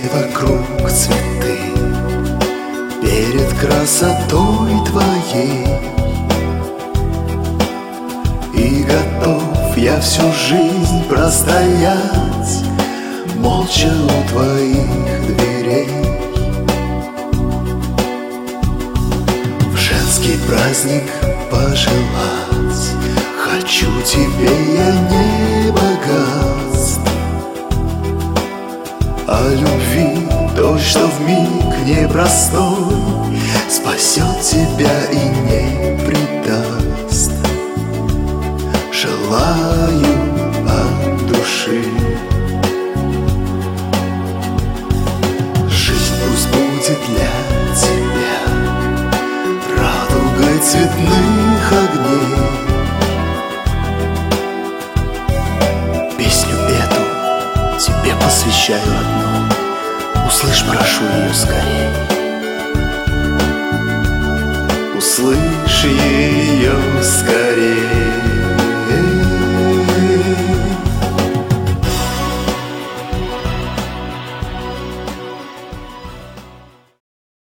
вокруг цветы перед красотой твоей. И готов я всю жизнь простоять молча у твоих дверей. В женский праздник пожелать хочу тебе я не богатств, а любви то, что вмиг непростой спасет тебя и не предаст. Желаю от души жизнь пусть будет для тебя радугой цветных огней. Песню эту тебе посвящаю одну, услышь, прошу ее скорей. Услышь ее скорей.